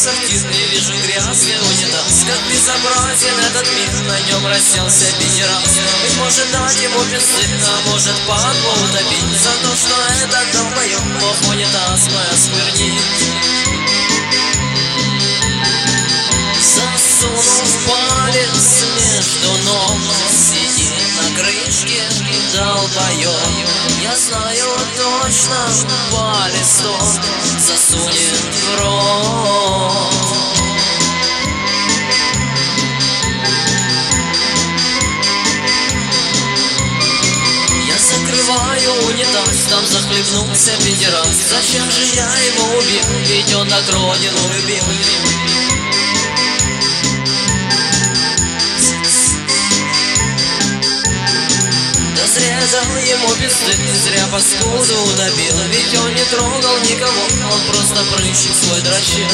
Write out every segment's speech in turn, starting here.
сортир, не вижу грязный унитаз. Как безобразен этот мир, на нем расселся педерас. Быть может дать ему пизды, а может падлу утопить за то, что этот долбоёб мог унитаз мой осквернить. Засунув палец между ног, сидит на крышке долбоёб. Я знаю точно, палец тот засунет в рот. Я закрываю унитаз, там захлебнулся педерас. Зачем же я его убил, ведь он так родину любил. Срезал ему пизды, зря паскуду утопил. Ведь он не трогал никого, он просто прыщик свой дрочил.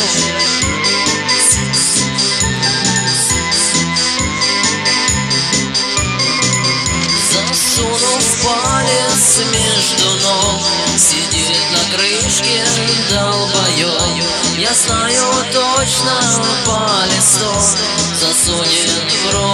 Засунув палец между ног, сидит на крышке долбоёб. Я знаю точно, палец тот засунет в рот.